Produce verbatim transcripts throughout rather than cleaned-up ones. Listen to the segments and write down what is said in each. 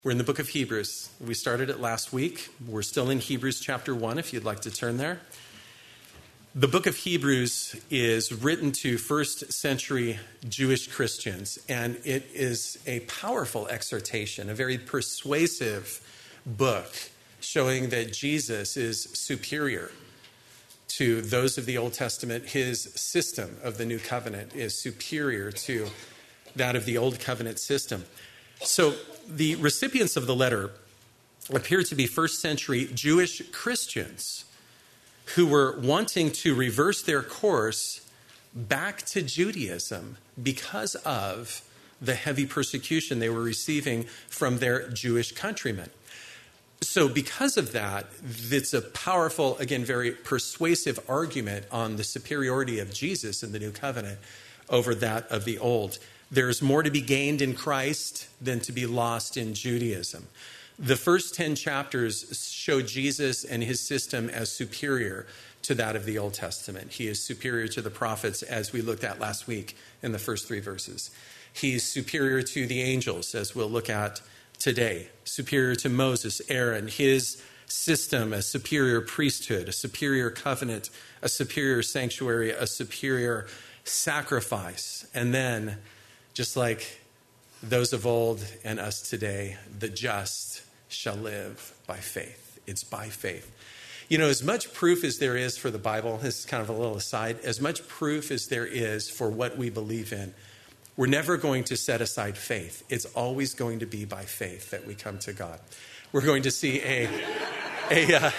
We're in the book of Hebrews. We started it last week. We're still in Hebrews chapter one, if you'd like to turn there. The book of Hebrews is written to first century Jewish Christians, and it is a powerful exhortation, a very persuasive book showing that Jesus is superior to those of the Old Testament. His system of the New Covenant is superior to that of the Old Covenant system. So the recipients of the letter appear to be first century Jewish Christians who were wanting to reverse their course back to Judaism because of the heavy persecution they were receiving from their Jewish countrymen. So because of that, it's a powerful, again, very persuasive argument on the superiority of Jesus in the New Covenant over that of the Old. There's more to be gained in Christ than to be lost in Judaism. The first ten chapters show Jesus and his system as superior to that of the Old Testament. He is superior to the prophets, as we looked at last week in the first three verses. He's superior to the angels, as we'll look at today. Superior to Moses, Aaron, his system, a superior priesthood, a superior covenant, a superior sanctuary, a superior sacrifice. And then, just like those of old and us today, the just shall live by faith. It's by faith. You know, as much proof as there is for the Bible, this is kind of a little aside, as much proof as there is for what we believe in, we're never going to set aside faith. It's always going to be by faith that we come to God. We're going to see a... a uh,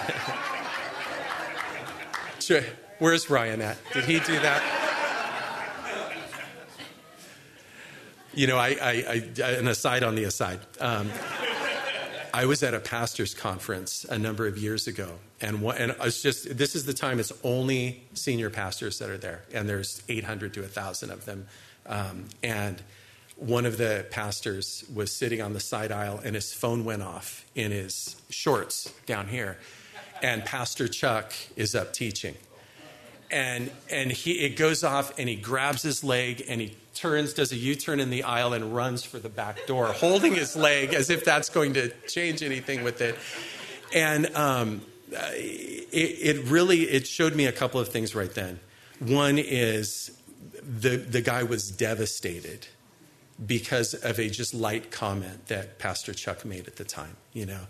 sure. Where's Ryan at? Did he do that? You know, I, I, I, an aside on the aside. Um, I was at a pastor's conference a number of years ago, and one, and it's just this is the time it's only senior pastors that are there, and there's eight hundred to one thousand of them. Um, and one of the pastors was sitting on the side aisle, and his phone went off in his shorts down here, and Pastor Chuck is up teaching, and and he it goes off, and he grabs his leg, and he turns, does a U-turn in the aisle and runs for the back door, holding his leg as if that's going to change anything with it. And um, it, it really, it showed me a couple of things right then. One is the, the guy was devastated because of a just light comment that Pastor Chuck made at the time, you know.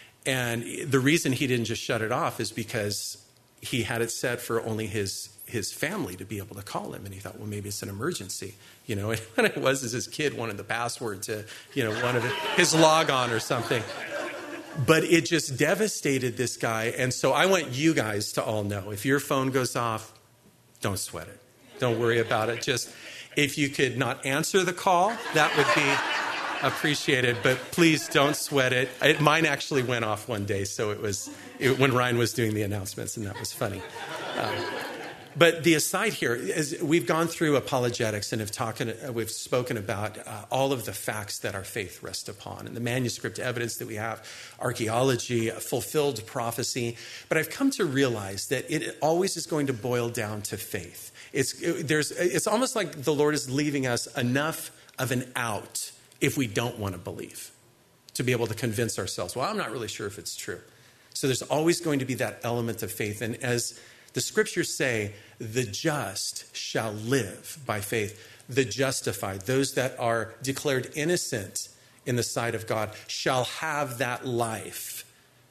And the reason he didn't just shut it off is because he had it set for only his his family to be able to call him. And he thought, well, maybe it's an emergency, you know. And what it was is his kid wanted the password to, you know, one of his log on or something. But it just devastated this guy. And so I want you guys to all know, if your phone goes off, don't sweat it. Don't worry about it. Just if you could not answer the call, that would be appreciated. But please don't sweat it. it mine actually went off one day. So it was it, when Ryan was doing the announcements, and that was funny. Um, But the aside here is we've gone through apologetics and have talked, we've spoken about uh, all of the facts that our faith rests upon and the manuscript evidence that we have, archaeology, fulfilled prophecy. But I've come to realize that it always is going to boil down to faith. It's, it, there's, it's almost like the Lord is leaving us enough of an out if we don't want to believe, to be able to convince ourselves, well, I'm not really sure if it's true. So there's always going to be that element of faith. And as the scriptures say, the just shall live by faith. The justified, those that are declared innocent in the sight of God, shall have that life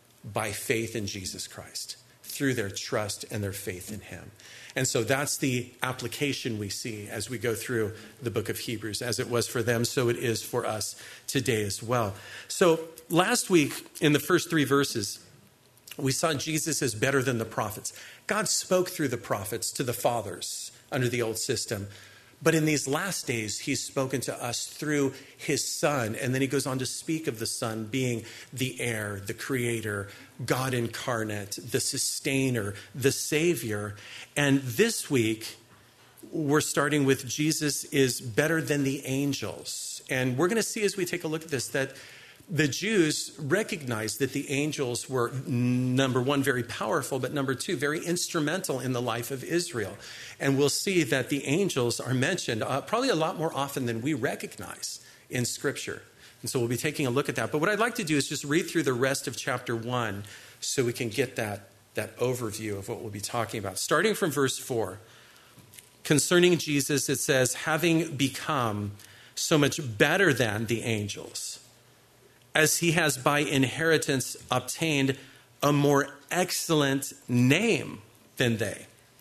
by faith in Jesus Christ, through their trust and their faith in him. And so that's the application we see as we go through the book of Hebrews. As it was for them, so it is for us today as well. So last week, in the first three verses, we saw Jesus as better than the prophets. God spoke through the prophets to the fathers under the old system. But in these last days, he's spoken to us through his son. And then he goes on to speak of the son being the heir, the creator, God incarnate, the sustainer, the savior. And this week, we're starting with Jesus is better than the angels. And we're going to see as we take a look at this that the Jews recognized that the angels were, number one, very powerful, but number two, very instrumental in the life of Israel. And we'll see that the angels are mentioned uh, probably a lot more often than we recognize in Scripture. And so we'll be taking a look at that. But what I'd like to do is just read through the rest of chapter one so we can get that, that overview of what we'll be talking about. Starting from verse four, concerning Jesus, it says, having become so much better than the angels, as he has by inheritance obtained a more excellent name than they.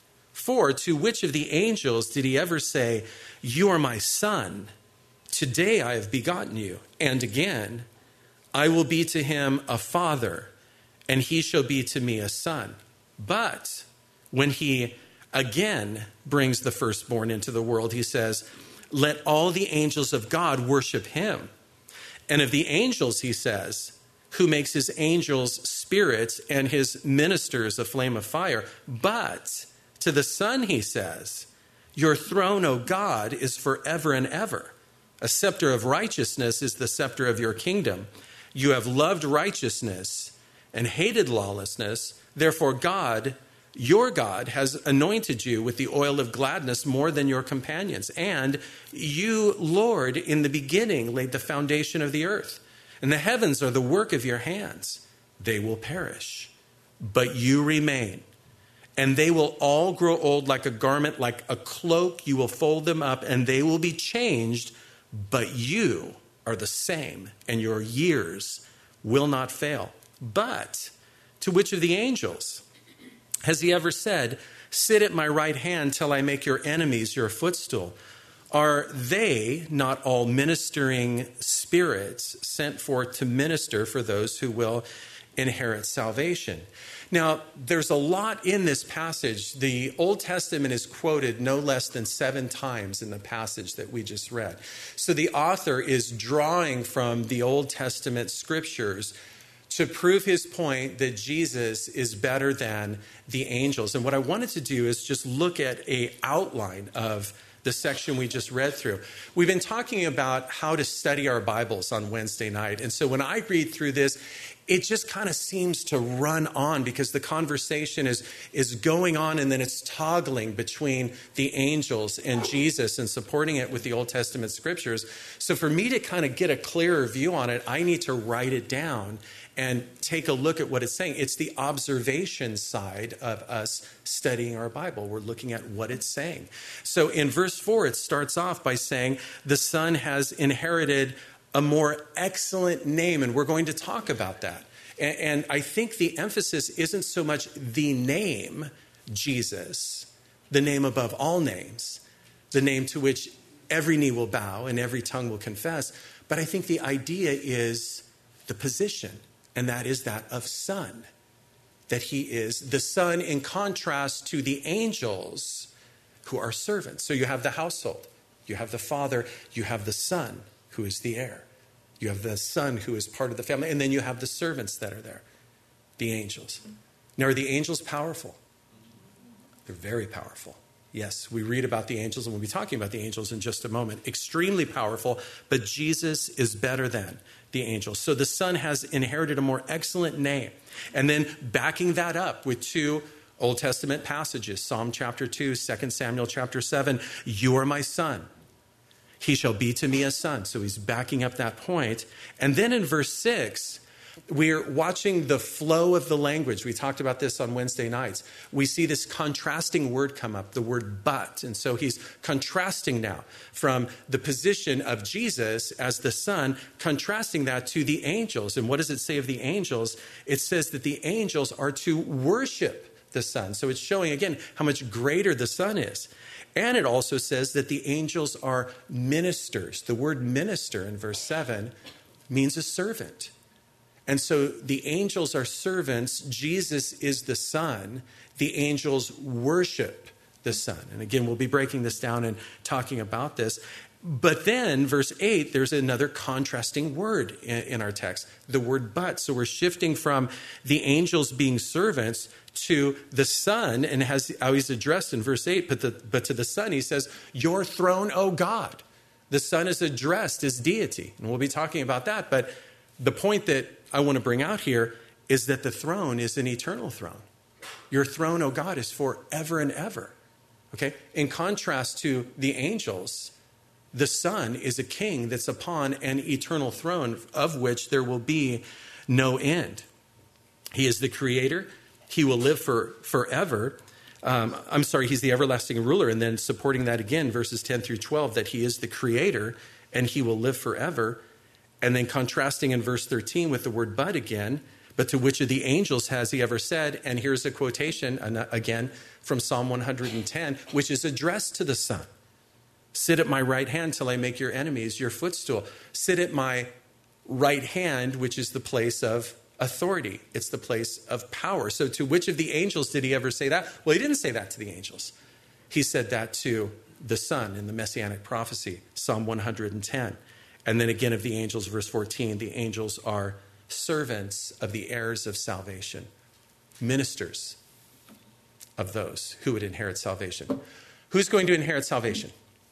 For to which of the angels did he ever say, you are my son, today I have begotten you? And again, I will be to him a father, and he shall be to me a son. But when he again brings the firstborn into the world, he says, let all the angels of God worship him. And of the angels, he says, who makes his angels spirits and his ministers a flame of fire. But to the Son, he says, your throne, O God, is forever and ever. A scepter of righteousness is the scepter of your kingdom. You have loved righteousness and hated lawlessness. Therefore, God, your God, has anointed you with the oil of gladness more than your companions. And you, Lord, in the beginning laid the foundation of the earth. And the heavens are the work of your hands. They will perish, but you remain. And they will all grow old like a garment, like a cloak. You will fold them up, and they will be changed. But you are the same, and your years will not fail. But to which of the angels has he ever said, sit at my right hand till I make your enemies your footstool? Are they not all ministering spirits sent forth to minister for those who will inherit salvation? Now, there's a lot in this passage. The Old Testament is quoted no less than seven times in the passage that we just read. So the author is drawing from the Old Testament scriptures to prove his point that Jesus is better than the angels. And what I wanted to do is just look at an outline of the section we just read through. We've been talking about how to study our Bibles on Wednesday night. And so when I read through this, it just kind of seems to run on because the conversation is, is going on and then it's toggling between the angels and Jesus and supporting it with the Old Testament scriptures. So for me to kind of get a clearer view on it, I need to write it down and take a look at what it's saying. It's the observation side of us studying our Bible. We're looking at what it's saying. So in verse four, it starts off by saying the Son has inherited a more excellent name, and we're going to talk about that. And, and I think the emphasis isn't so much the name, Jesus, the name above all names, the name to which every knee will bow and every tongue will confess, but I think the idea is the position, and that is that of son, that he is the son in contrast to the angels who are servants. So you have the household, you have the father, you have the son who is the heir. You have the son who is part of the family, and then you have the servants that are there, the angels. Now, are the angels powerful? They're very powerful. Yes, we read about the angels, and we'll be talking about the angels in just a moment. Extremely powerful, but Jesus is better than the angels. So the Son has inherited a more excellent name. And then backing that up with two Old Testament passages, Psalm chapter two, Second Samuel chapter seven, you are my son. He shall be to me a son. So he's backing up that point. And then in verse six, we're watching the flow of the language. We talked about this on Wednesday nights. We see this contrasting word come up, the word but. And so he's contrasting now from the position of Jesus as the Son, contrasting that to the angels. And what does it say of the angels? It says that the angels are to worship the Son. So it's showing, again, how much greater the Son is. And it also says that the angels are ministers. The word minister in verse seven means a servant. And so the angels are servants. Jesus is the Son. The angels worship the Son. And again, we'll be breaking this down and talking about this. But then, verse eight, there's another contrasting word in, in our text, the word but. So we're shifting from the angels being servants to the Son, and has how he's addressed in verse eight, but, the, but to the Son, he says, your throne, O God. The Son is addressed as deity, and we'll be talking about that. But the point that I want to bring out here is that the throne is an eternal throne. Your throne, O God, is forever and ever. Okay? In contrast to the angels, the Son is a king that's upon an eternal throne of which there will be no end. He is the creator. He will live for forever. Um, I'm sorry, he's the everlasting ruler. And then supporting that again, verses ten through twelve, that he is the creator and he will live forever. And then contrasting in verse thirteen with the word but again, but to which of the angels has he ever said? And here's a quotation again from Psalm one hundred ten, which is addressed to the Son. Sit at my right hand till I make your enemies your footstool. Sit at my right hand, which is the place of authority. It's the place of power. So to which of the angels did he ever say that? Well, he didn't say that to the angels. He said that to the Son in the Messianic prophecy, Psalm one hundred ten. And then again of the angels, verse fourteen, the angels are servants of the heirs of salvation, ministers of those who would inherit salvation. Who's going to inherit salvation?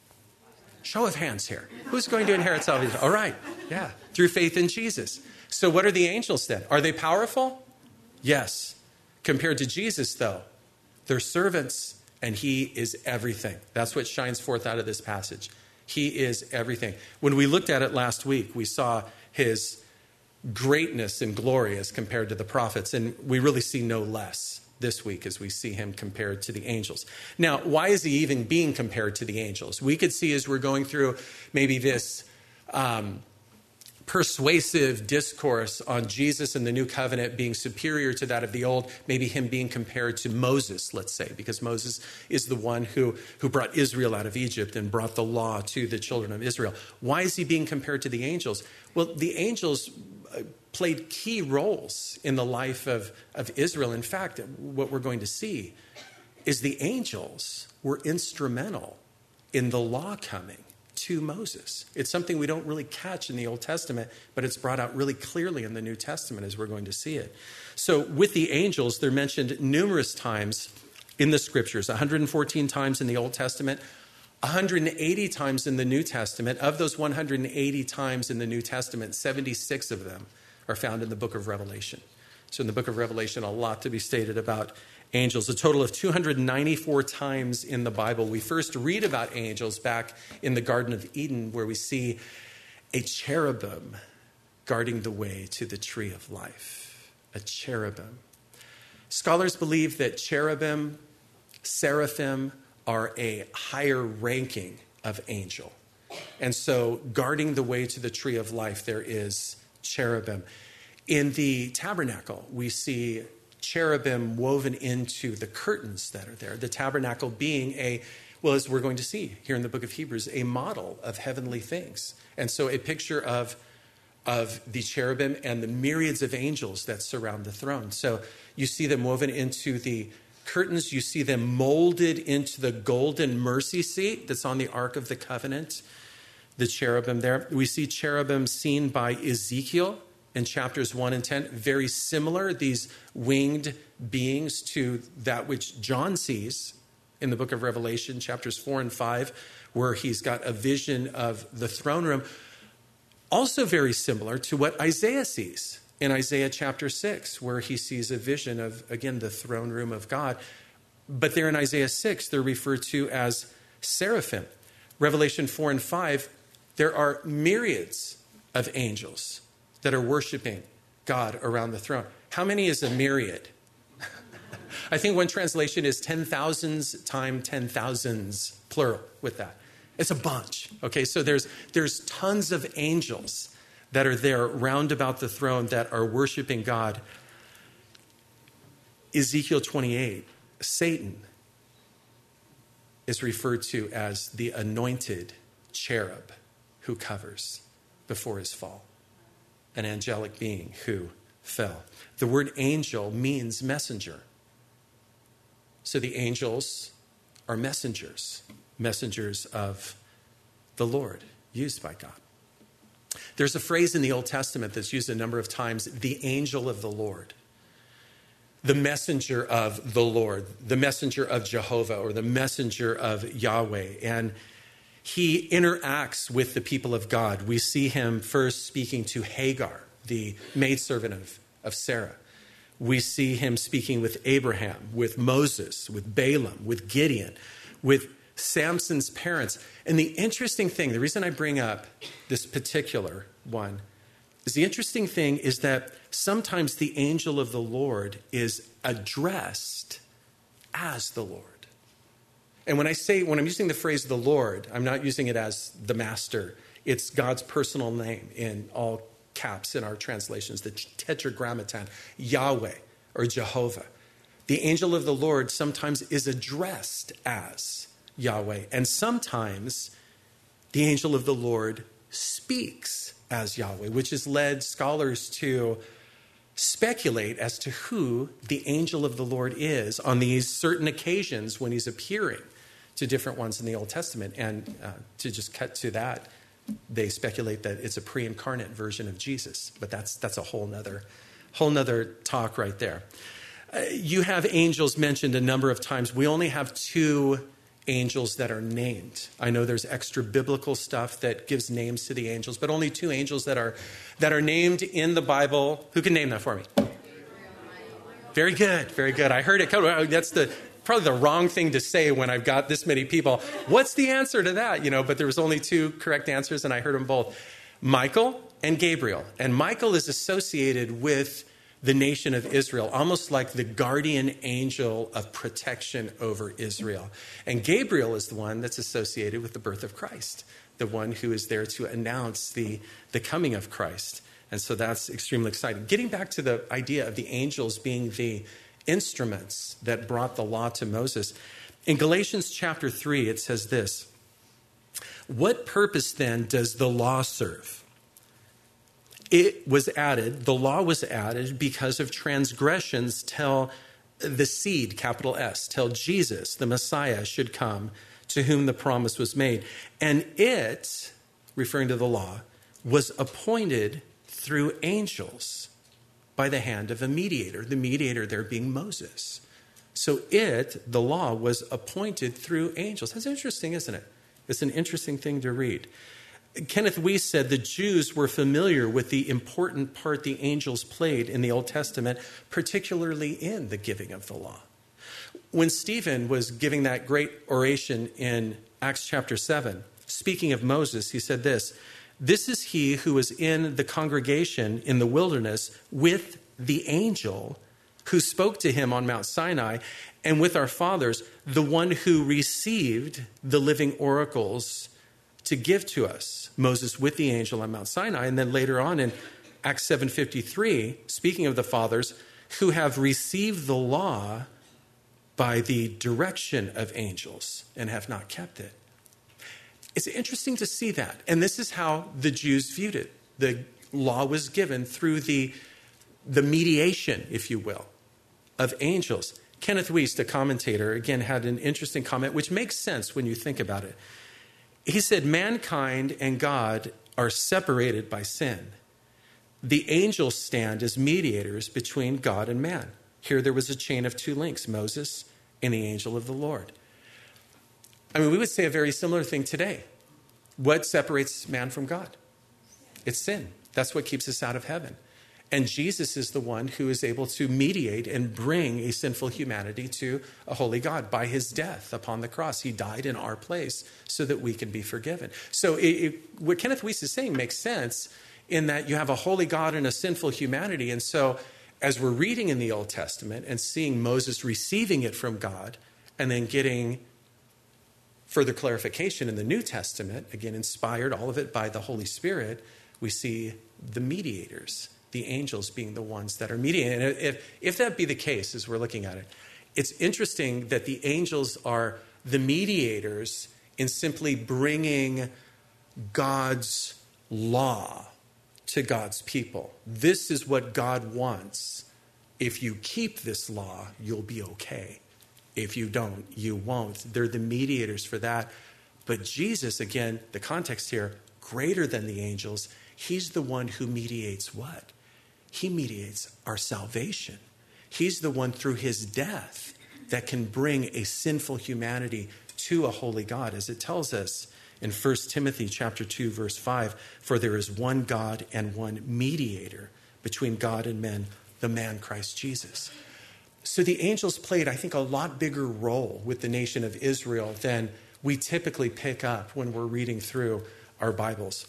Show of hands here. Who's going to inherit salvation? All right. Yeah. Through faith in Jesus. So what are the angels then? Are they powerful? Yes. Compared to Jesus, though, they're servants and he is everything. That's what shines forth out of this passage. He is everything. When we looked at it last week, we saw his greatness and glory as compared to the prophets, and we really see no less this week as we see him compared to the angels. Now, why is he even being compared to the angels? We could see as we're going through maybe this um, persuasive discourse on Jesus and the new covenant being superior to that of the old, maybe him being compared to Moses, let's say, because Moses is the one who, who brought Israel out of Egypt and brought the law to the children of Israel. Why is he being compared to the angels? Well, the angels played key roles in the life of, of Israel. In fact, what we're going to see is the angels were instrumental in the law coming to Moses. It's something we don't really catch in the Old Testament, but it's brought out really clearly in the New Testament as we're going to see it. So with the angels, they're mentioned numerous times in the scriptures, one hundred fourteen times in the Old Testament, one hundred eighty times in the New Testament. Of those one hundred eighty times in the New Testament, seventy-six of them are found in the book of Revelation. So in the book of Revelation, a lot to be stated about angels. A total of two hundred ninety-four times in the Bible. We first read about angels back in the Garden of Eden, where we see a cherubim guarding the way to the tree of life. A cherubim. Scholars believe that cherubim, seraphim, are a higher ranking of angel. And so guarding the way to the tree of life, there is cherubim. In the tabernacle, we see cherubim woven into the curtains that are there. The tabernacle being a, well, as we're going to see here in the book of Hebrews, a model of heavenly things. And so a picture of, of the cherubim and the myriads of angels that surround the throne. So you see them woven into the curtains. You see them molded into the golden mercy seat that's on the Ark of the Covenant. The cherubim there. We see cherubim seen by Ezekiel in chapters one and ten. Very similar, these winged beings, to that which John sees in the book of Revelation, chapters four and five, where he's got a vision of the throne room. Also very similar to what Isaiah sees in Isaiah chapter six, where he sees a vision of, again, the throne room of God. But there in Isaiah six, they're referred to as seraphim. Revelation four and five, there are myriads of angels that are worshiping God around the throne. How many is a myriad? I think one translation is ten thousands times ten thousands, plural with that. It's a bunch. Okay, so there's there's tons of angels that are there round about the throne that are worshiping God. Ezekiel twenty-eight, Satan is referred to as the anointed cherub who covers before his fall, an angelic being who fell. The word angel means messenger. So the angels are messengers, messengers of the Lord, used by God. There's a phrase in the Old Testament that's used a number of times, the angel of the Lord, the messenger of the Lord, the messenger of Jehovah, or the messenger of Yahweh. And he interacts with the people of God. We see him first speaking to Hagar, the maidservant of, of Sarah. We see him speaking with Abraham, with Moses, with Balaam, with Gideon, with Samson's parents. And the interesting thing, the reason I bring up this particular one, is the interesting thing is that sometimes the angel of the Lord is addressed as the Lord. And when I say, when I'm using the phrase the Lord, I'm not using it as the master. It's God's personal name in all caps in our translations, the tetragrammaton, Yahweh or Jehovah. The angel of the Lord sometimes is addressed as Yahweh, and sometimes the angel of the Lord speaks as Yahweh, which has led scholars to speculate as to who the angel of the Lord is on these certain occasions when he's appearing to different ones in the Old Testament. And uh, to just cut to that, they speculate that it's a pre-incarnate version of Jesus, but that's that's a whole nother, whole nother talk right there. Uh, you have angels mentioned a number of times. We only have two angels that are named. I know there's extra biblical stuff that gives names to the angels, but only two angels that are that are named in the Bible. Who can name that for me? Very good, very good. I heard it. That's the probably the wrong thing to say when I've got this many people. What's the answer to that? You know, but there was only two correct answers, and I heard them both. Michael and Gabriel. And Michael is associated with the nation of Israel, almost like the guardian angel of protection over Israel. And Gabriel is the one that's associated with the birth of Christ, the one who is there to announce the, the coming of Christ. And so that's extremely exciting. Getting back to the idea of the angels being the instruments that brought the law to Moses. In Galatians chapter three, it says this: what purpose then does the law serve? It was added, the law was added because of transgressions till the seed, capital S, till Jesus, the Messiah, should come, to whom the promise was made. And it, referring to the law, was appointed through angels by the hand of a mediator, the mediator there being Moses. So it, the law, was appointed through angels. That's interesting, isn't it? It's an interesting thing to read. Kenneth Weiss said the Jews were familiar with the important part the angels played in the Old Testament, particularly in the giving of the law. When Stephen was giving that great oration in Acts chapter seven, speaking of Moses, he said this: this is he who was in the congregation in the wilderness with the angel who spoke to him on Mount Sinai, and with our fathers, the one who received the living oracles to give to us. Moses with the angel on Mount Sinai. And then later on in Acts seven fifty-three, speaking of the fathers who have received the law by the direction of angels and have not kept it. It's interesting to see that. And this is how the Jews viewed it. The law was given through the, the mediation, if you will, of angels. Kenneth Weiss, the commentator, again, had an interesting comment, which makes sense when you think about it. He said, mankind and God are separated by sin. The angels stand as mediators between God and man. Here there was a chain of two links, Moses and the angel of the Lord. I mean, we would say a very similar thing today. What separates man from God? It's sin. That's what keeps us out of heaven. And Jesus is the one who is able to mediate and bring a sinful humanity to a holy God by his death upon the cross. He died in our place so that we can be forgiven. So it, it, what Kenneth Weiss is saying makes sense in that you have a holy God and a sinful humanity. And so as we're reading in the Old Testament and seeing Moses receiving it from God and then getting further clarification in the New Testament, again, inspired, all of it by the Holy Spirit, we see the mediators, the angels being the ones that are mediating. And if, if that be the case, as we're looking at it, it's interesting that the angels are the mediators in simply bringing God's law to God's people. This is what God wants. If you keep this law, you'll be okay. If you don't, you won't. They're the mediators for that. But Jesus, again, the context here, greater than the angels, he's the one who mediates what? He mediates our salvation. He's the one through his death that can bring a sinful humanity to a holy God, as it tells us in First Timothy chapter two, verse five, for there is one God and one mediator between God and men, the man Christ Jesus. So the angels played, I think, a lot bigger role with the nation of Israel than we typically pick up when we're reading through our Bibles.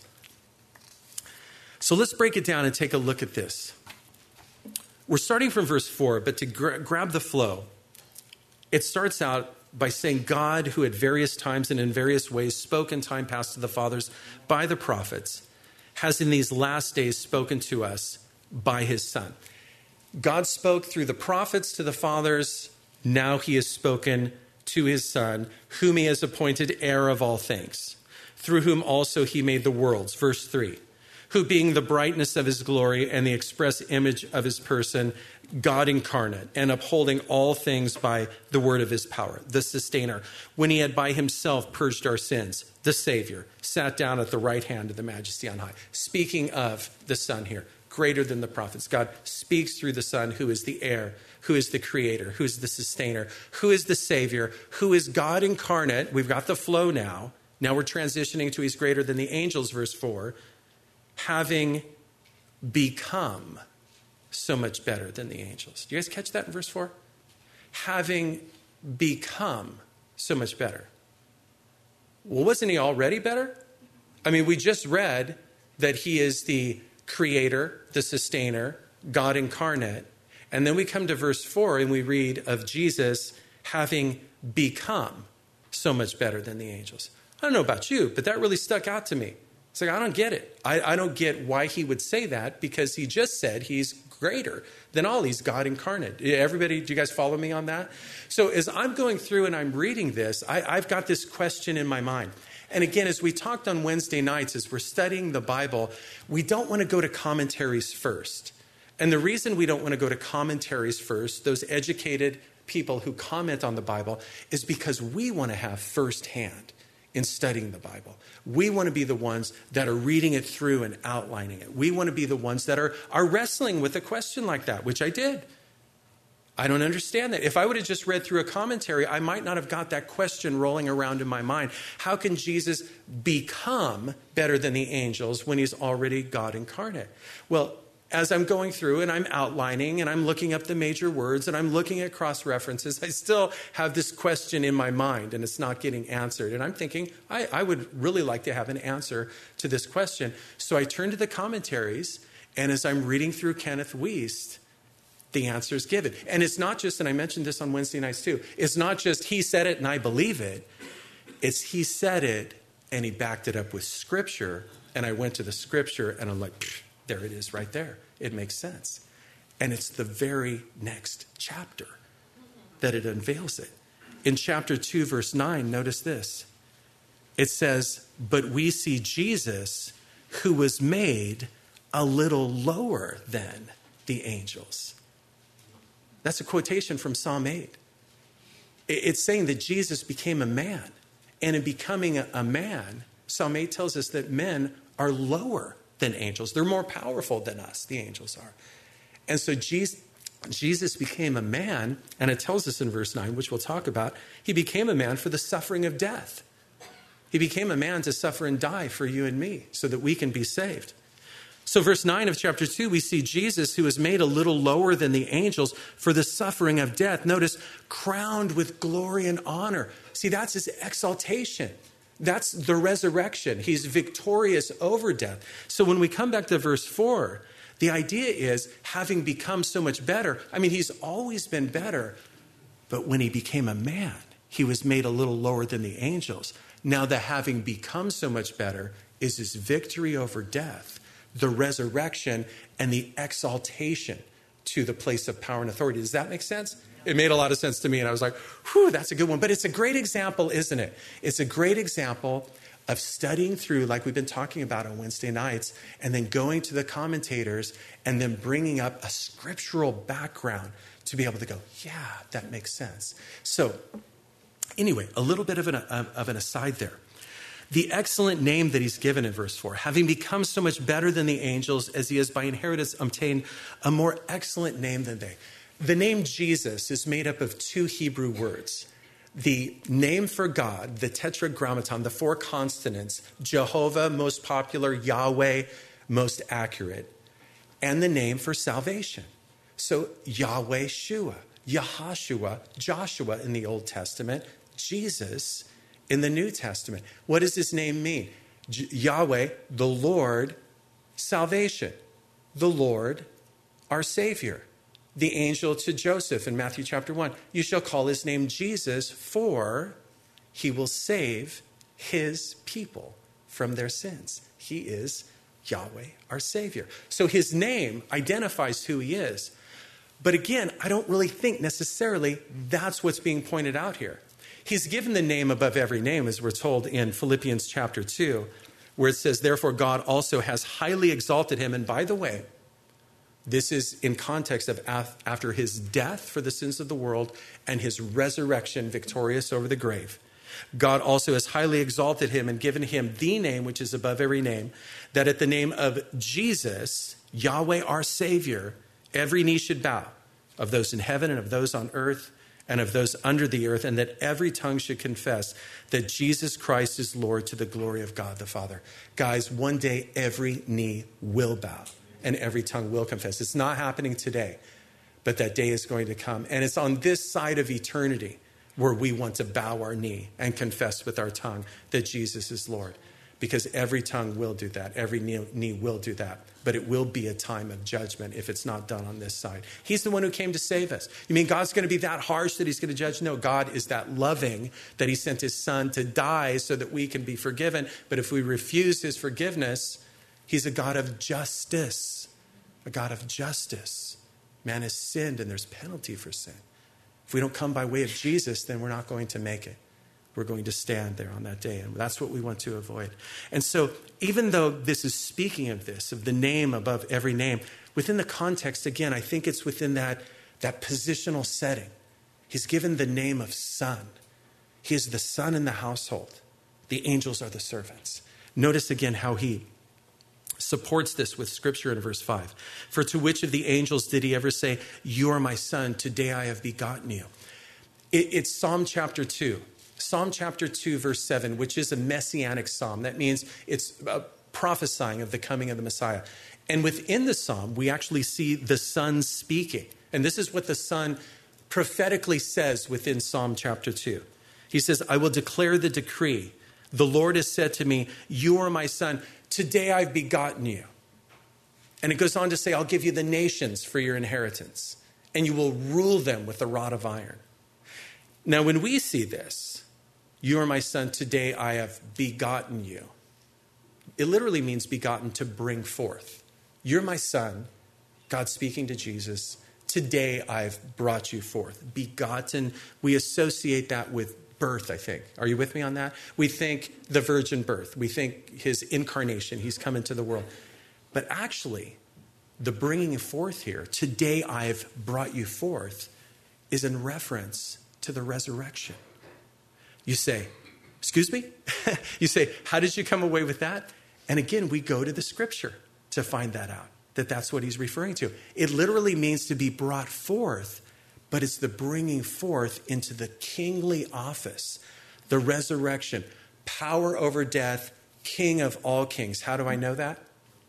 So let's break it down and take a look at this. We're starting from verse four, but to gra- grab the flow, it starts out by saying God, who at various times and in various ways spoke in time past to the fathers by the prophets, has in these last days spoken to us by his Son. God spoke through the prophets to the fathers. Now he has spoken to his Son, whom he has appointed heir of all things, through whom also he made the worlds. Verse three, who being the brightness of his glory and the express image of his person, God incarnate, and upholding all things by the word of his power, the sustainer, when he had by himself purged our sins, the Savior, sat down at the right hand of the Majesty on high. Speaking of the Son here, greater than the prophets. God speaks through the Son, who is the heir, who is the creator, who is the sustainer, who is the Savior, who is God incarnate. We've got the flow now. Now we're transitioning to he's greater than the angels, verse four, having become so much better than the angels. Do you guys catch that in verse four? Having become so much better. Well, wasn't he already better? I mean, we just read that he is the creator, the sustainer, God incarnate. And then we come to verse four and we read of Jesus having become so much better than the angels. I don't know about you, but that really stuck out to me. It's like, I don't get it. I, I don't get why he would say that, because he just said he's greater than all. He's God incarnate. Everybody, do you guys follow me on that? So as I'm going through and I'm reading this, I, I've got this question in my mind. And again, as we talked on Wednesday nights, as we're studying the Bible, we don't want to go to commentaries first. And the reason we don't want to go to commentaries first, those educated people who comment on the Bible, is because we want to have firsthand in studying the Bible. We want to be the ones that are reading it through and outlining it. We want to be the ones that are, are wrestling with a question like that, which I did. I don't understand that. If I would have just read through a commentary, I might not have got that question rolling around in my mind. How can Jesus become better than the angels when he's already God incarnate? Well, as I'm going through and I'm outlining and I'm looking up the major words and I'm looking at cross-references, I still have this question in my mind and it's not getting answered. And I'm thinking, I, I would really like to have an answer to this question. So I turn to the commentaries, and as I'm reading through Kenneth Wuest, the answer is given. And it's not just, and I mentioned this on Wednesday nights too, it's not just he said it and I believe it. It's he said it and he backed it up with scripture. And I went to the scripture and I'm like, pfft, there it is right there. It makes sense. And it's the very next chapter that it unveils it. In chapter two, verse nine, notice this. It says, but we see Jesus, who was made a little lower than the angels. That's a quotation from Psalm eight. It's saying that Jesus became a man. And in becoming a man, Psalm eight tells us that men are lower than angels. They're more powerful than us, the angels are. And so Jesus, Jesus became a man, and it tells us in verse nine, which we'll talk about, he became a man for the suffering of death. He became a man to suffer and die for you and me so that we can be saved. So verse nine of chapter two, we see Jesus, who was made a little lower than the angels for the suffering of death. Notice, crowned with glory and honor. See, that's his exaltation. That's the resurrection. He's victorious over death. So when we come back to verse four, the idea is having become so much better. I mean, he's always been better, but when he became a man, he was made a little lower than the angels. Now the having become so much better is his victory over death, the resurrection, and the exaltation to the place of power and authority. Does that make sense? It made a lot of sense to me, and I was like, whew, that's a good one. But it's a great example, isn't it? It's a great example of studying through, like we've been talking about on Wednesday nights, and then going to the commentators and then bringing up a scriptural background to be able to go, yeah, that makes sense. So anyway, a little bit of an, of an aside there. The excellent name that he's given in verse four, having become so much better than the angels as he has by inheritance obtained a more excellent name than they. The name Jesus is made up of two Hebrew words. The name for God, the tetragrammaton, the four consonants, Jehovah, most popular, Yahweh, most accurate, and the name for salvation. So Yahweh Shua, Yahashua, Joshua in the Old Testament, Jesus in the New Testament. What does his name mean? J- Yahweh, the Lord, salvation. The Lord, our Savior. The angel to Joseph in Matthew chapter one. You shall call his name Jesus, for he will save his people from their sins. He is Yahweh, our Savior. So his name identifies who he is. But again, I don't really think necessarily that's what's being pointed out here. He's given the name above every name, as we're told in Philippians chapter two, where it says, therefore God also has highly exalted him. And by the way, this is in context of after his death for the sins of the world and his resurrection victorious over the grave. God also has highly exalted him and given him the name which is above every name, that at the name of Jesus, Yahweh our Savior, every knee should bow, of those in heaven and of those on earth and of those under the earth, and that every tongue should confess that Jesus Christ is Lord to the glory of God the Father. Guys, one day every knee will bow and every tongue will confess. It's not happening today, but that day is going to come. And it's on this side of eternity where we want to bow our knee and confess with our tongue that Jesus is Lord. Because every tongue will do that. Every knee will do that. But it will be a time of judgment if it's not done on this side. He's the one who came to save us. You mean God's going to be that harsh that he's going to judge? No, God is that loving that he sent his son to die so that we can be forgiven. But if we refuse his forgiveness, he's a God of justice. A God of justice. Man has sinned and there's penalty for sin. If we don't come by way of Jesus, then we're not going to make it. We're going to stand there on that day. And that's what we want to avoid. And so even though this is speaking of this, of the name above every name, within the context, again, I think it's within that, that positional setting. He's given the name of son. He is the son in the household. The angels are the servants. Notice again how he supports this with scripture in verse five. For to which of the angels did he ever say, you are my son, today I have begotten you? It, it's Psalm chapter two. Psalm chapter two, verse seven, which is a messianic psalm. That means it's uh, prophesying of the coming of the Messiah. And within the psalm, we actually see the son speaking. And this is what the son prophetically says within Psalm chapter two. He says, I will declare the decree. The Lord has said to me, you are my son. Today I've begotten you. And it goes on to say, I'll give you the nations for your inheritance, and you will rule them with a rod of iron. Now, when we see this, you are my son, today I have begotten you. It literally means begotten, to bring forth. You're my son, God speaking to Jesus. Today I've brought you forth. Begotten, we associate that with birth, I think. Are you with me on that? We think the virgin birth. We think his incarnation. He's come into the world. But actually, the bringing forth here, today I've brought you forth, is in reference to the resurrection. You say, excuse me? You say, how did you come away with that? And again, we go to the scripture to find that out, that that's what he's referring to. It literally means to be brought forth, but it's the bringing forth into the kingly office, the resurrection, power over death, king of all kings. How do I know that?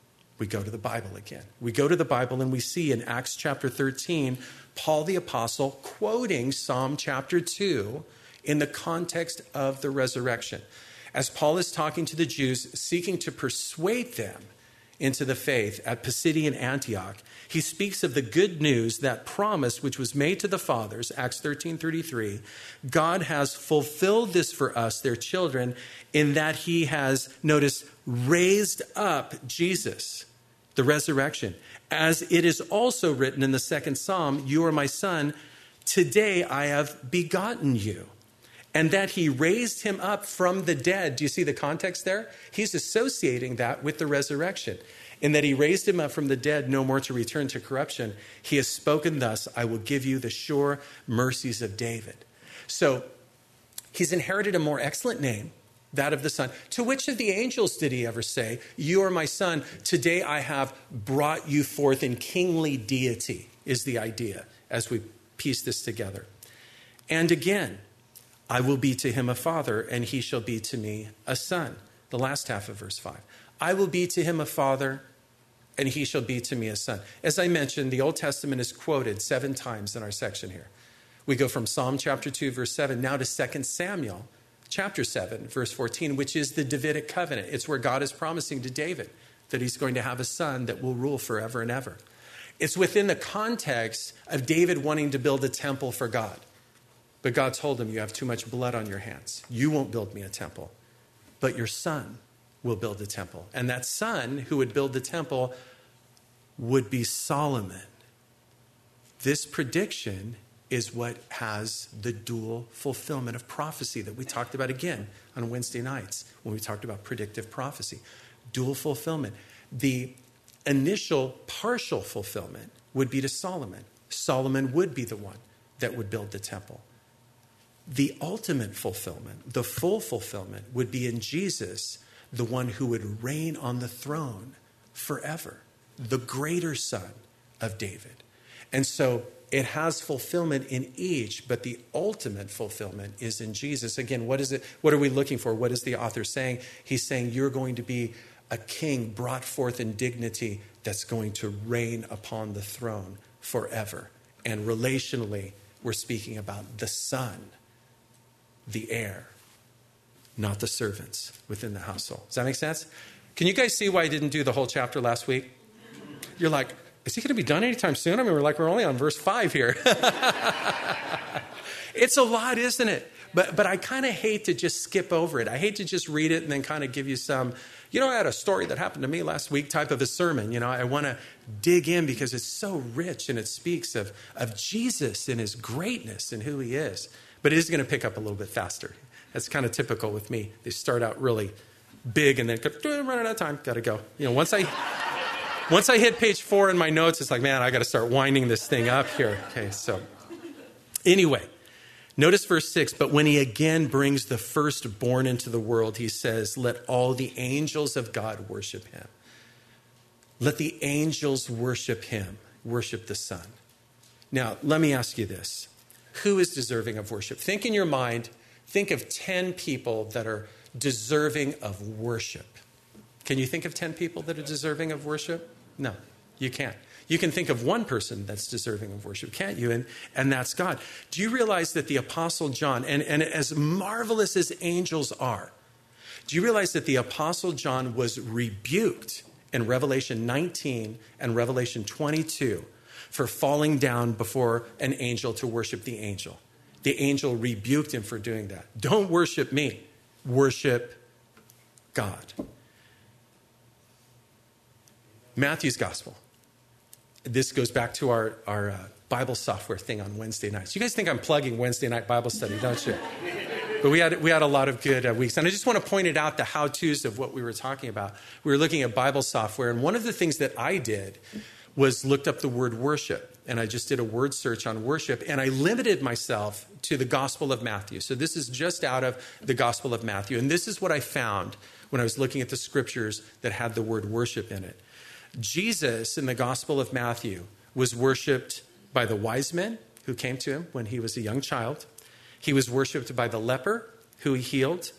We go to the Bible again. We go to the Bible and we see in Acts chapter thirteen, Paul the apostle quoting Psalm chapter two in the context of the resurrection. As Paul is talking to the Jews, seeking to persuade them into the faith at Pisidian Antioch, he speaks of the good news, that promise which was made to the fathers, Acts thirteen thirty-three. God has fulfilled this for us, their children, in that he has, notice, raised up Jesus, the resurrection. As it is also written in the second Psalm, you are my son, today I have begotten you. And that he raised him up from the dead. Do you see the context there? He's associating that with the resurrection. In that he raised him up from the dead, no more to return to corruption. He has spoken thus, I will give you the sure mercies of David. So he's inherited a more excellent name, that of the Son. To which of the angels did he ever say, you are my son, today I have brought you forth in kingly deity, is the idea as we piece this together. And again, I will be to him a father, and he shall be to me a son. The last half of verse five. I will be to him a father, and he shall be to me a son. As I mentioned, the Old Testament is quoted seven times in our section here. We go from Psalm chapter two, verse seven, now to Second Samuel, chapter seven, verse fourteen, which is the Davidic covenant. It's where God is promising to David that he's going to have a son that will rule forever and ever. It's within the context of David wanting to build a temple for God. But God told him, you have too much blood on your hands. You won't build me a temple, but your son will build a temple. And that son who would build the temple would be Solomon. This prediction is what has the dual fulfillment of prophecy that we talked about again on Wednesday nights when we talked about predictive prophecy. Dual fulfillment. The initial partial fulfillment would be to Solomon. Solomon would be the one that would build the temple. The ultimate fulfillment, the full fulfillment, would be in Jesus, the one who would reign on the throne forever, the greater son of David. And so it has fulfillment in each, but the ultimate fulfillment is in Jesus. Again, what is it? What are we looking for? What is the author saying? He's saying you're going to be a king brought forth in dignity that's going to reign upon the throne forever. And relationally, we're speaking about the son, the heir, not the servants within the household. Does that make sense? Can you guys see why I didn't do the whole chapter last week? You're like, is he going to be done anytime soon? I mean, we're like, we're only on verse five here. It's a lot, isn't it? But but I kind of hate to just skip over it. I hate to just read it and then kind of give you some, you know, I had a story that happened to me last week type of a sermon. You know, I want to dig in because it's so rich and it speaks of, of Jesus and his greatness and who he is. But it is going to pick up a little bit faster. That's kind of typical with me. They start out really big and then running out of time, got to go. You know, once I once I hit page four in my notes, it's like, man, I got to start winding this thing up here. Okay, so anyway, notice verse six. But when he again brings the firstborn into the world, he says, let all the angels of God worship him. Let the angels worship him, worship the Son. Now, let me ask you this. Who is deserving of worship? Think in your mind, think of ten people that are deserving of worship. Can you think of ten people that are deserving of worship? No, you can't. You can think of one person that's deserving of worship, can't you? And, and that's God. Do you realize that the Apostle John, and, and as marvelous as angels are, do you realize that the Apostle John was rebuked in Revelation nineteen and Revelation twenty-two for falling down before an angel to worship the angel? The angel rebuked him for doing that. Don't worship me. Worship God. Matthew's gospel. This goes back to our, our uh, Bible software thing on Wednesday nights. You guys think I'm plugging Wednesday night Bible study, don't you? But we had we had a lot of good uh, weeks. And I just want to point it out, the how-tos of what we were talking about. We were looking at Bible software. And one of the things that I did was looked up the word worship. And I just did a word search on worship. And I limited myself to the Gospel of Matthew. So this is just out of the Gospel of Matthew. And this is what I found when I was looking at the scriptures that had the word worship in it. Jesus in the Gospel of Matthew was worshiped by the wise men who came to him when he was a young child. He was worshiped by the leper who he healed,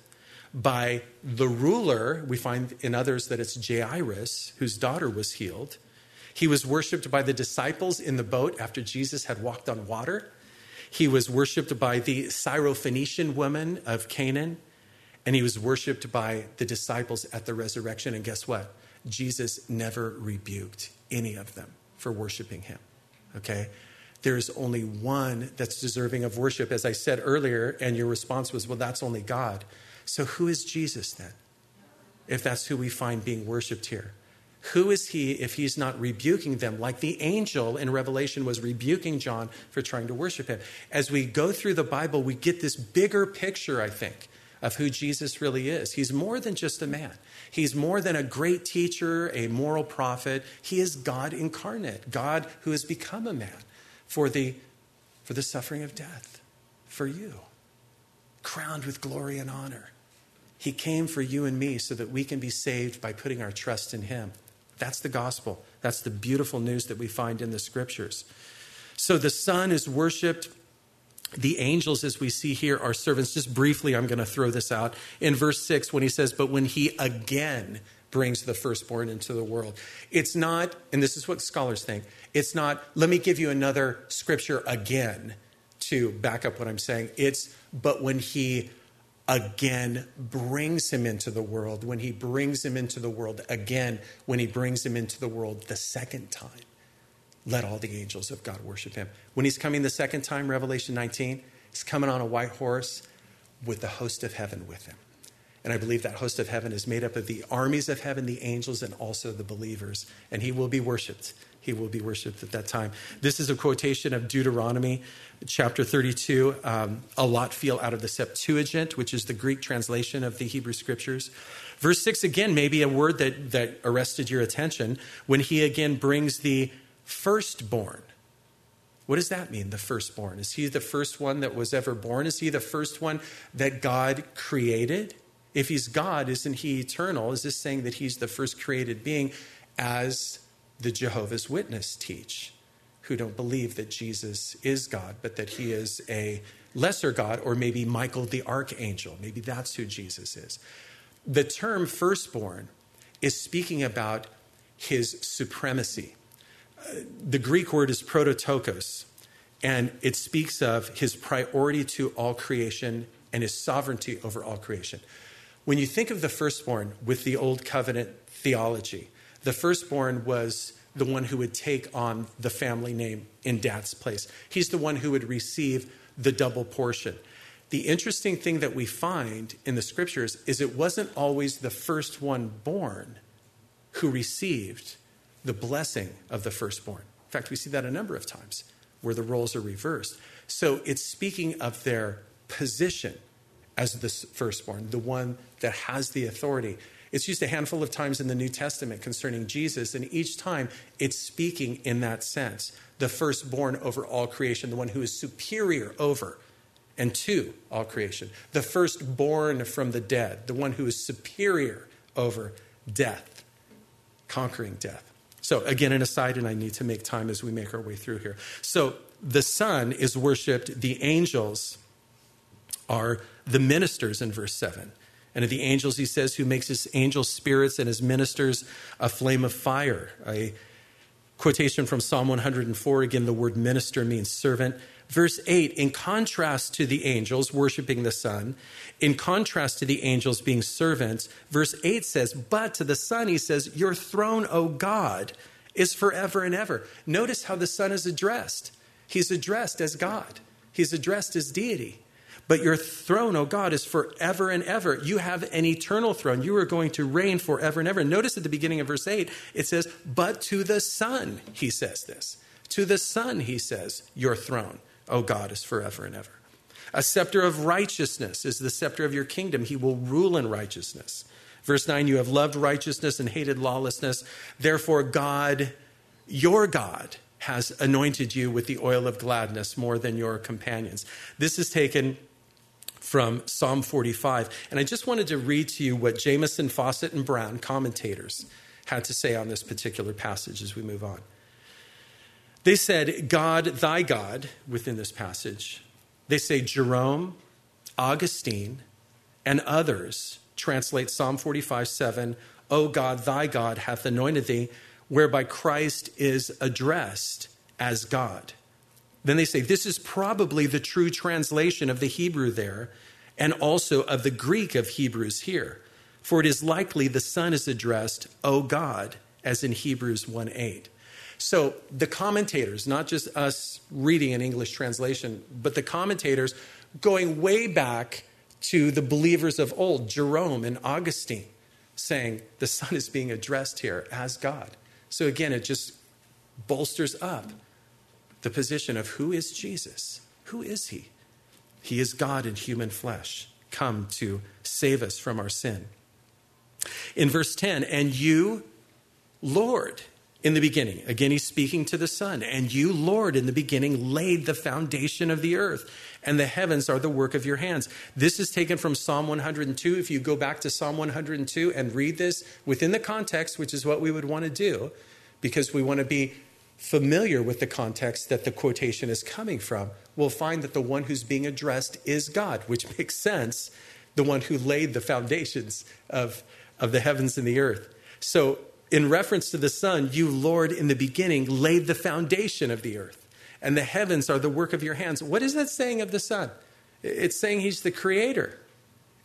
by the ruler. We find in others that it's Jairus, whose daughter was healed. He was worshiped by the disciples in the boat after Jesus had walked on water. He was worshiped by the Syrophoenician woman of Canaan. And he was worshiped by the disciples at the resurrection. And guess what? Jesus never rebuked any of them for worshiping him. Okay? There's only one that's deserving of worship, as I said earlier, and your response was, well, that's only God. So who is Jesus then? If that's who we find being worshiped here. Who is he if he's not rebuking them like the angel in Revelation was rebuking John for trying to worship him? As we go through the Bible, we get this bigger picture, I think, of who Jesus really is. He's more than just a man. He's more than a great teacher, a moral prophet. He is God incarnate, God who has become a man for the, for the suffering of death, for you, crowned with glory and honor. He came for you and me so that we can be saved by putting our trust in him. That's the gospel. That's the beautiful news that we find in the scriptures. So the Son is worshiped. The angels, as we see here, are servants. Just briefly, I'm going to throw this out. In verse six, when he says, but when he again brings the firstborn into the world. It's not, and this is what scholars think, it's not, let me give you another scripture again to back up what I'm saying. It's, but when he again brings him into the world, when he brings him into the world again, when he brings him into the world the second time, let all the angels of God worship him. When he's coming the second time, Revelation nineteen, he's coming on a white horse with the host of heaven with him. And I believe that host of heaven is made up of the armies of heaven, the angels, and also the believers. And he will be worshiped. He will be worshiped at that time. This is a quotation of Deuteronomy chapter thirty-two. Um, a lot feel out of the Septuagint, which is the Greek translation of the Hebrew scriptures. Verse six, again, maybe a word that, that arrested your attention. When he again brings the firstborn. What does that mean, the firstborn? Is he the first one that was ever born? Is he the first one that God created? If he's God, isn't he eternal? Is this saying that he's the first created being, as the Jehovah's Witness teach, who don't believe that Jesus is God, but that he is a lesser God, or maybe Michael the archangel? Maybe that's who Jesus is. The term firstborn is speaking about his supremacy. Uh, the Greek word is prototokos, and it speaks of his priority to all creation and his sovereignty over all creation. When you think of the firstborn with the Old Covenant theology, the firstborn was the one who would take on the family name in dad's place. He's the one who would receive the double portion. The interesting thing that we find in the scriptures is it wasn't always the first one born who received the blessing of the firstborn. In fact, we see that a number of times where the roles are reversed. So it's speaking of their position as the firstborn, the one that has the authority. It's used a handful of times in the New Testament concerning Jesus, and each time it's speaking in that sense. The firstborn over all creation, the one who is superior over and to all creation. The firstborn from the dead, the one who is superior over death, conquering death. So again, an aside, and I need to make time as we make our way through here. So the Son is worshipped. The angels are the ministers in verse seven. And of the angels, he says, who makes his angel spirits and his ministers a flame of fire. A quotation from Psalm one hundred four. Again, the word minister means servant. Verse eight, in contrast to the angels worshiping the Son, in contrast to the angels being servants, verse eight says, but to the Son, he says, your throne, O God, is forever and ever. Notice how the Son is addressed. He's addressed as God. He's addressed as deity. But your throne, O God, is forever and ever. You have an eternal throne. You are going to reign forever and ever. Notice at the beginning of verse eight, it says, but to the Son, he says this. To the Son, he says, your throne, O God, is forever and ever. A scepter of righteousness is the scepter of your kingdom. He will rule in righteousness. Verse nine, you have loved righteousness and hated lawlessness. Therefore, God, your God, has anointed you with the oil of gladness more than your companions. This is taken from Psalm forty-five. And I just wanted to read to you what Jamieson, Fawcett, and Brown, commentators, had to say on this particular passage as we move on. They said, God, thy God, within this passage. They say Jerome, Augustine, and others translate Psalm forty-five seven, O God, thy God hath anointed thee, whereby Christ is addressed as God. Then they say this is probably the true translation of the Hebrew there, and also of the Greek of Hebrews here. For it is likely the Son is addressed, O God, as in Hebrews one eight. So the commentators, not just us reading an English translation, but the commentators going way back to the believers of old, Jerome and Augustine, saying the Son is being addressed here as God. So again, it just bolsters up the position of who is Jesus? Who is he? He is God in human flesh, come to save us from our sin. In verse ten, and you, Lord, in the beginning, again, he's speaking to the Son, and you, Lord, in the beginning laid the foundation of the earth, and the heavens are the work of your hands. This is taken from Psalm one hundred two. If you go back to Psalm one hundred two and read this within the context, which is what we would want to do, because we want to be familiar with the context that the quotation is coming from, we'll find that the one who's being addressed is God, which makes sense, the one who laid the foundations of, of the heavens and the earth. So in reference to the Son, you, Lord, in the beginning laid the foundation of the earth, and the heavens are the work of your hands. What is that saying of the Son? It's saying he's the creator.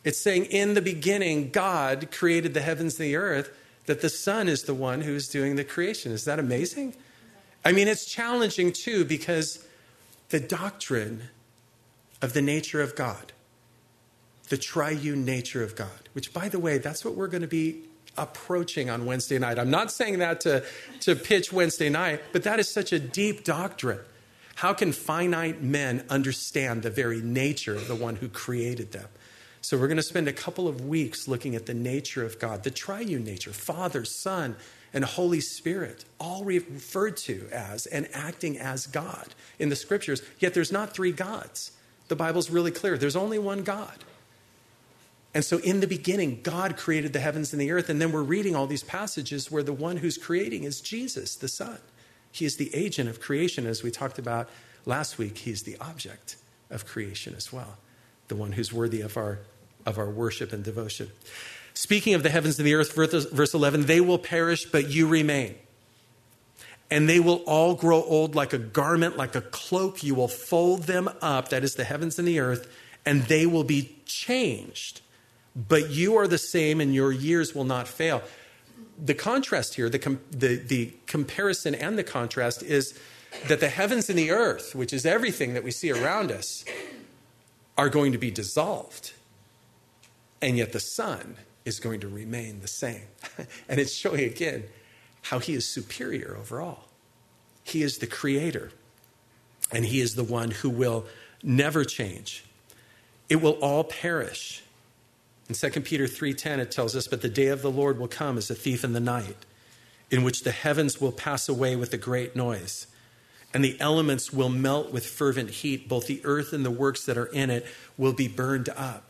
It's saying in the beginning, God created the heavens and the earth, that the Son is the one who's doing the creation. Is that amazing? I mean, it's challenging too, because the doctrine of the nature of God, the triune nature of God, which, by the way, that's what we're going to be approaching on Wednesday night. I'm not saying that to, to pitch Wednesday night, but that is such a deep doctrine. How can finite men understand the very nature of the one who created them? So we're going to spend a couple of weeks looking at the nature of God, the triune nature, Father, Son, and Holy Spirit, all referred to as and acting as God in the scriptures. Yet there's not three gods. The Bible's really clear. There's only one God. And so in the beginning, God created the heavens and the earth. And then we're reading all these passages where the one who's creating is Jesus, the Son. He is the agent of creation. As we talked about last week, he's the object of creation as well, the one who's worthy of our of our worship and devotion. Speaking of the heavens and the earth, verse eleven, they will perish, but you remain. And they will all grow old like a garment, like a cloak. You will fold them up, that is the heavens and the earth, and they will be changed. But you are the same, and your years will not fail. The contrast here, the, com- the, the comparison and the contrast is that the heavens and the earth, which is everything that we see around us, are going to be dissolved. And yet the Son is going to remain the same. And it's showing again how he is superior over all. He is the creator. And he is the one who will never change. It will all perish. In Second Peter three ten, it tells us, but the day of the Lord will come as a thief in the night, in which the heavens will pass away with a great noise, and the elements will melt with fervent heat. Both the earth and the works that are in it will be burned up.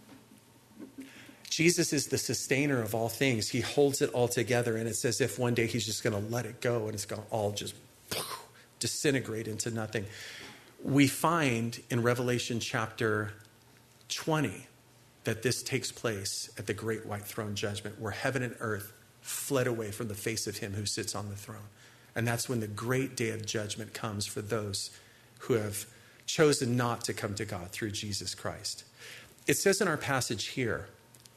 Jesus is the sustainer of all things. He holds it all together, and it's as if one day he's just going to let it go, and it's going to all just disintegrate into nothing. We find in Revelation chapter twenty that this takes place at the great white throne judgment, where heaven and earth fled away from the face of him who sits on the throne. And that's when the great day of judgment comes for those who have chosen not to come to God through Jesus Christ. It says in our passage here,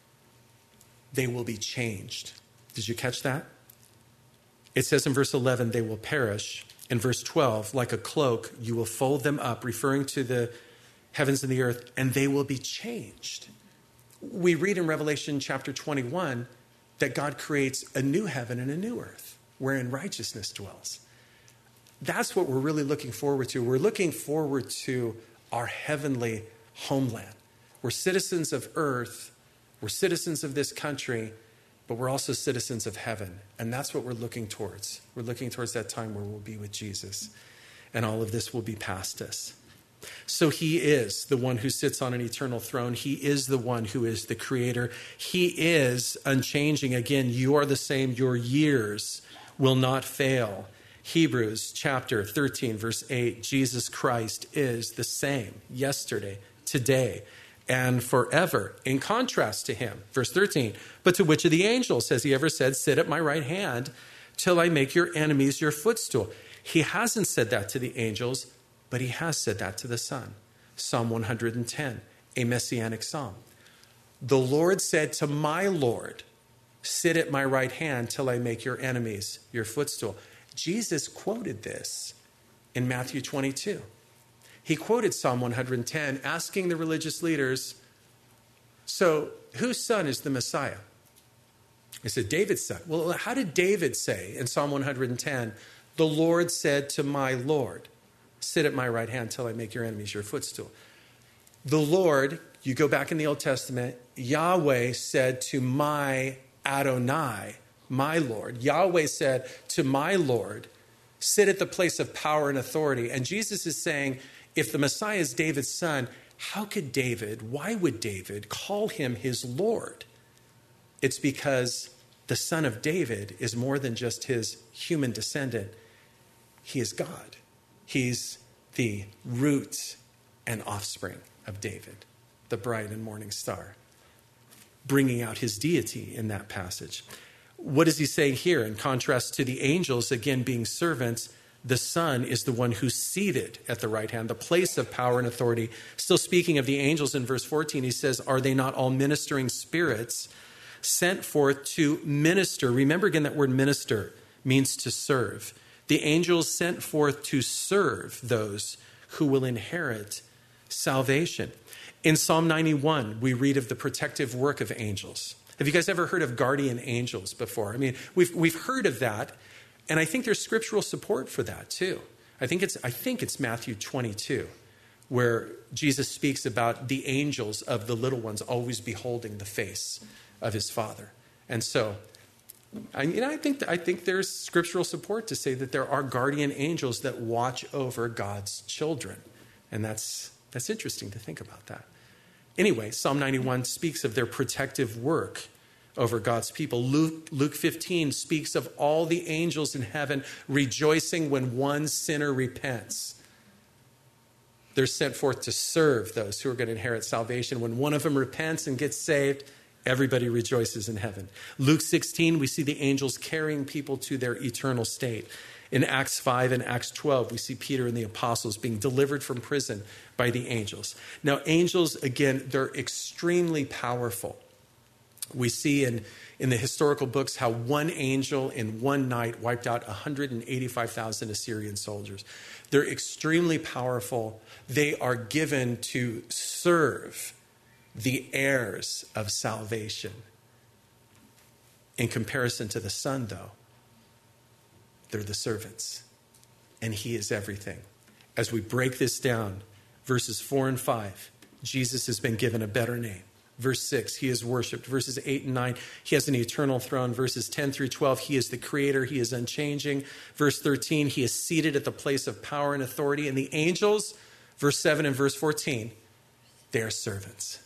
they will be changed. Did you catch that? It says in verse eleven, they will perish. In verse twelve, like a cloak, you will fold them up, referring to the heavens and the earth, and they will be changed. We read in Revelation chapter twenty-one that God creates a new heaven and a new earth, wherein righteousness dwells. That's what we're really looking forward to. We're looking forward to our heavenly homeland. We're citizens of earth. We're citizens of this country, but we're also citizens of heaven. And that's what we're looking towards. We're looking towards that time where we'll be with Jesus. And all of this will be past us. So he is the one who sits on an eternal throne. He is the one who is the creator. He is unchanging. Again, you are the same. Your years will not fail. Hebrews chapter thirteen, verse eight, Jesus Christ is the same yesterday, today, and forever. In contrast to him, verse thirteen, but to which of the angels has he ever said, sit at my right hand till I make your enemies your footstool? He hasn't said that to the angels, but he has said that to the Son. Psalm one hundred ten, a messianic psalm. The Lord said to my Lord, sit at my right hand till I make your enemies your footstool. Jesus quoted this in Matthew twenty-two. He quoted Psalm one hundred ten, asking the religious leaders, so whose son is the Messiah? He said, David's son. Well, how did David say in Psalm one hundred ten, the Lord said to my Lord, sit at my right hand till I make your enemies your footstool? The Lord, you go back in the Old Testament, Yahweh said to my Adonai, my Lord. Yahweh said to my Lord, sit at the place of power and authority. And Jesus is saying, if the Messiah is David's son, how could David, why would David call him his Lord? It's because the son of David is more than just his human descendant. He is God. He's the root and offspring of David, the bright and morning star, bringing out his deity in that passage. What is he saying here in contrast to the angels, again, being servants? The Son is the one who's seated at the right hand, the place of power and authority. Still speaking of the angels in verse fourteen, he says, are they not all ministering spirits sent forth to minister? Remember again that word minister means to serve. The angels sent forth to serve those who will inherit salvation. In Psalm ninety-one, we read of the protective work of angels. Have you guys ever heard of guardian angels before? I mean, we've we've heard of that, and I think there's scriptural support for that too. I think it's I think it's Matthew twenty-two, where Jesus speaks about the angels of the little ones always beholding the face of his Father. And so, I, you know, I think I think there's scriptural support to say that there are guardian angels that watch over God's children, and that's that's interesting to think about that. Anyway, Psalm ninety-one speaks of their protective work over God's people. Luke, Luke fifteen speaks of all the angels in heaven rejoicing when one sinner repents. They're sent forth to serve those who are going to inherit salvation. When one of them repents and gets saved, everybody rejoices in heaven. Luke sixteen, we see the angels carrying people to their eternal state. In Acts five and Acts twelve, we see Peter and the apostles being delivered from prison by the angels. Now, angels, again, they're extremely powerful. We see in, in the historical books how one angel in one night wiped out one hundred eighty-five thousand Assyrian soldiers. They're extremely powerful. They are given to serve the heirs of salvation. In comparison to the Son, though, they're the servants, and he is everything. As we break this down, verses four and five, Jesus has been given a better name. Verse six, he is worshipped. Verses eight and nine, he has an eternal throne. Verses ten through twelve, he is the creator. He is unchanging. Verse thirteen, he is seated at the place of power and authority. And the angels, verse seven and verse fourteen, they are servants.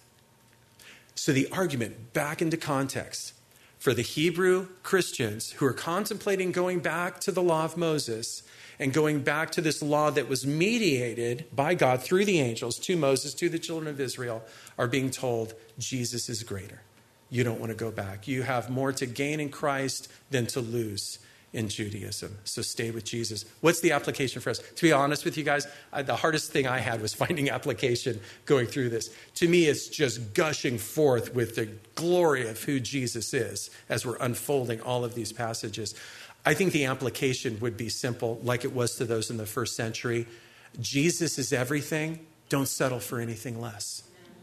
So the argument, back into context, for the Hebrew Christians who are contemplating going back to the law of Moses and going back to this law that was mediated by God through the angels to Moses, to the children of Israel, are being told Jesus is greater. You don't want to go back. You have more to gain in Christ than to lose in Judaism. So stay with Jesus. What's the application for us? To be honest with you guys, I, the hardest thing I had was finding application going through this. To me, it's just gushing forth with the glory of who Jesus is as we're unfolding all of these passages. I think the application would be simple, like it was to those in the first century. Jesus is everything. Don't settle for anything less.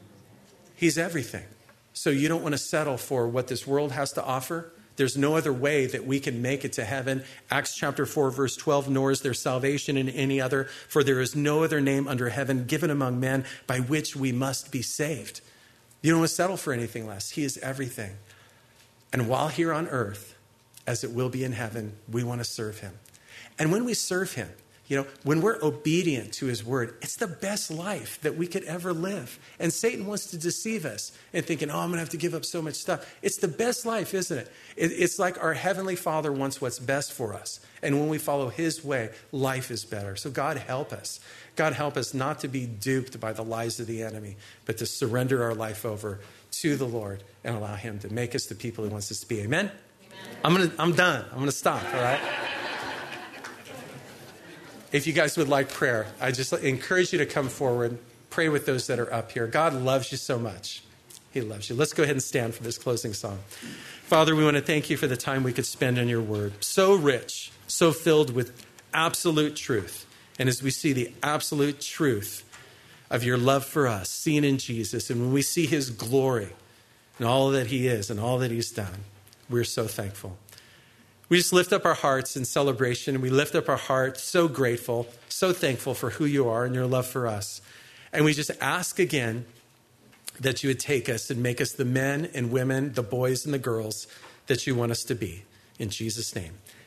He's everything. So you don't want to settle for what this world has to offer. There's no other way that we can make it to heaven. Acts chapter four, verse twelve, nor is there salvation in any other, for there is no other name under heaven given among men by which we must be saved. You don't want to settle for anything less. He is everything. And while here on earth, as it will be in heaven, we want to serve him. And when we serve him, you know, when we're obedient to his word, it's the best life that we could ever live. And Satan wants to deceive us and thinking, oh, I'm going to have to give up so much stuff. It's the best life, isn't it? It's like our heavenly Father wants what's best for us. And when we follow his way, life is better. So God help us. God help us not to be duped by the lies of the enemy, but to surrender our life over to the Lord and allow him to make us the people he wants us to be. Amen? Amen. I'm gonna, I'm done. I'm going to stop, all right? If you guys would like prayer, I just encourage you to come forward, pray with those that are up here. God loves you so much. He loves you. Let's go ahead and stand for this closing song. Father, we want to thank you for the time we could spend in your word. So rich, so filled with absolute truth. And as we see the absolute truth of your love for us, seen in Jesus, and when we see his glory and all that he is and all that he's done, we're so thankful. We just lift up our hearts in celebration, and we lift up our hearts so grateful, so thankful for who you are and your love for us. And we just ask again that you would take us and make us the men and women, the boys and the girls that you want us to be. In Jesus' name,